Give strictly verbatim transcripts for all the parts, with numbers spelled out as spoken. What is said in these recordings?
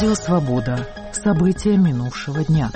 Радио «Свобода». События минувшего дня.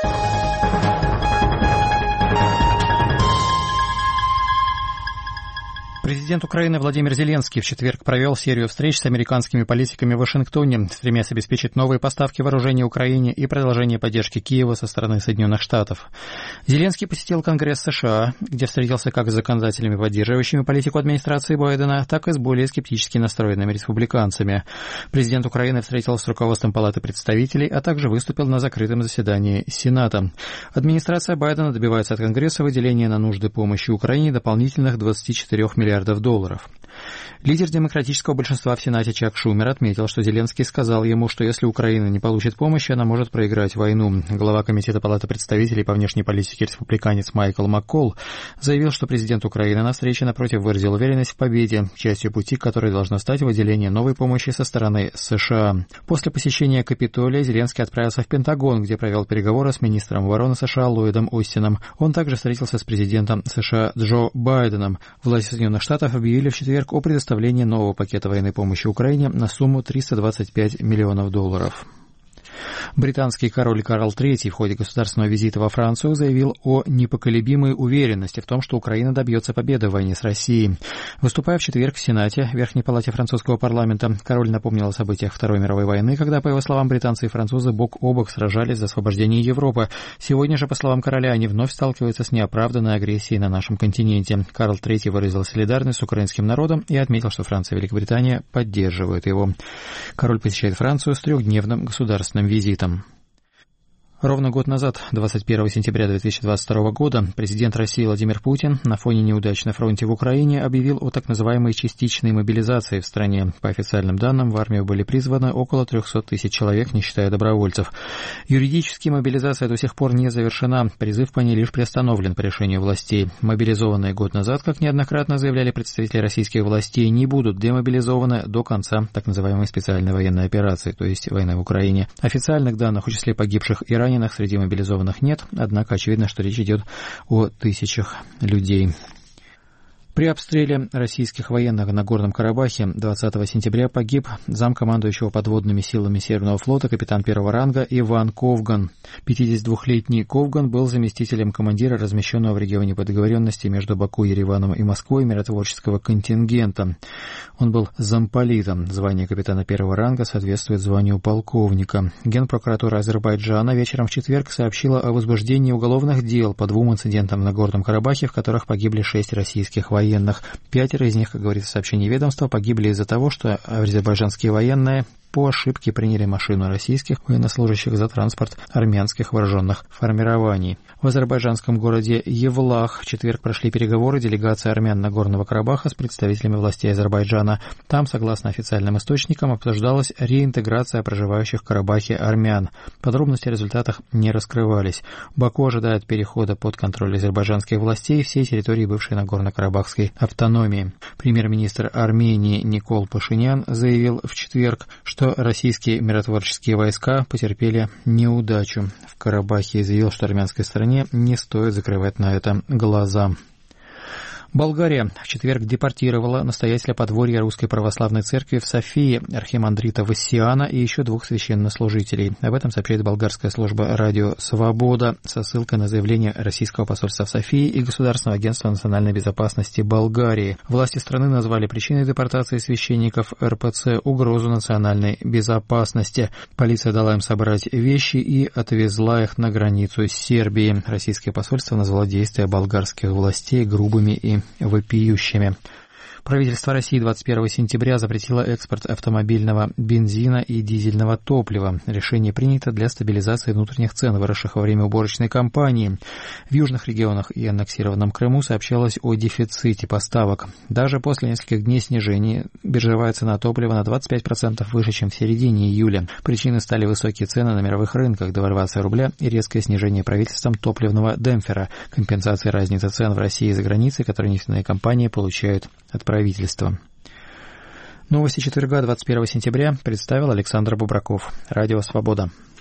Президент Украины Владимир Зеленский в четверг провел серию встреч с американскими политиками в Вашингтоне, стремясь обеспечить новые поставки вооружений Украине и продолжение поддержки Киева со стороны Соединенных Штатов. Зеленский посетил Конгресс США, где встретился как с законодателями, поддерживающими политику администрации Байдена, так и с более скептически настроенными республиканцами. Президент Украины встретился с руководством Палаты представителей, а также выступил на закрытом заседании Сената. Администрация Байдена добивается от Конгресса выделения на нужды помощи Украине дополнительных двадцати четырёх миллиардов долларов. Лидер демократического большинства в Сенате Чак Шумер отметил, что Зеленский сказал ему, что если Украина не получит помощи, она может проиграть войну. Глава Комитета Палаты представителей по внешней политике республиканец Майкл Маккол заявил, что президент Украины на встрече напротив выразил уверенность в победе, частью пути которой должно стать выделение новой помощи со стороны США. После посещения Капитолия Зеленский отправился в Пентагон, где провел переговоры с министром обороны США Ллойдом Остином. Он также встретился с президентом США Джо Байденом. Власти Соединенных Штатов объявили в четверг о предоставлении нового пакета военной помощи Украине на сумму триста двадцать пять миллионов долларов. Британский король Карл Третий в ходе государственного визита во Францию заявил о непоколебимой уверенности в том, что Украина добьется победы в войне с Россией. Выступая в четверг в Сенате, Верхней палате французского парламента, король напомнил о событиях Второй мировой войны, когда, по его словам, британцы и французы бок о бок сражались за освобождение Европы. Сегодня же, по словам короля, они вновь сталкиваются с неоправданной агрессией на нашем континенте. Карл Третий выразил солидарность с украинским народом и отметил, что Франция и Великобритания поддерживают его. Король посещает Францию с трехдневным государственным визитом. Ровно год назад, двадцать первого сентября две тысячи двадцать второго года, президент России Владимир Путин на фоне неудач на фронте в Украине объявил о так называемой частичной мобилизации в стране. По официальным данным, в армию были призваны около трехсот тысяч человек, не считая добровольцев. Юридически мобилизация до сих пор не завершена. Призыв по ней лишь приостановлен по решению властей. Мобилизованные год назад, как неоднократно заявляли представители российских властей, не будут демобилизованы до конца так называемой специальной военной операции, то есть войны в Украине. Официальных данных о числе погибших и раненых среди мобилизованных нет, однако очевидно, что речь идет о тысячах людей. При обстреле российских военных на Горном Карабахе двадцатого сентября погиб замкомандующего подводными силами Северного флота капитан первого ранга Иван Ковган. пятидесятидвухлетний Ковган был заместителем командира, размещенного в регионе по договоренности между Баку, Ереваном и Москвой миротворческого контингента. Он был замполитом. Звание капитана первого ранга соответствует званию полковника. Генпрокуратура Азербайджана вечером в четверг сообщила о возбуждении уголовных дел по двум инцидентам на Горном Карабахе, в которых погибли шесть российских военных. военных. Пятеро из них, как говорится в сообщении ведомства, погибли из-за того, что азербайджанские военные по ошибке приняли машину российских военнослужащих за транспорт армянских вооруженных формирований. В азербайджанском городе Евлах в четверг прошли переговоры делегации армян Нагорного Карабаха с представителями властей Азербайджана. Там, согласно официальным источникам, обсуждалась реинтеграция проживающих в Карабахе армян. Подробности о результатах не раскрывались. Баку ожидает перехода под контроль азербайджанских властей всей территории бывшей Нагорно-Карабахской автономии. Премьер-министр Армении Никол Пашинян заявил в четверг, что российские миротворческие войска потерпели неудачу в Карабахе и заявил, что армянской стороне не стоит закрывать на это глаза. Болгария в четверг депортировала настоятеля подворья Русской Православной Церкви в Софии архимандрита Вассиана и еще двух священнослужителей. Об этом сообщает болгарская служба «Радио Свобода» со ссылкой на заявление российского посольства в Софии и Государственного агентства национальной безопасности Болгарии. Власти страны назвали причиной депортации священников эр пэ цэ угрозу национальной безопасности. Полиция дала им собрать вещи и отвезла их на границу с Сербией. Российское посольство назвало действия болгарских властей грубыми и вопиющими. Правительство России двадцать первого сентября запретило экспорт автомобильного бензина и дизельного топлива. Решение принято для стабилизации внутренних цен, выросших во время уборочной кампании. В южных регионах и аннексированном Крыму сообщалось о дефиците поставок. Даже после нескольких дней снижения биржевая цена топлива на двадцать пять процентов выше, чем в середине июля. Причиной стали высокие цены на мировых рынках, девальвация рубля и резкое снижение правительством топливного демпфера, компенсации разницы цен в России и за границей, которые нефтяные компании получают от правительства. Новости четверга, двадцать первого сентября, представил Александр Бубраков. Радио «Свобода».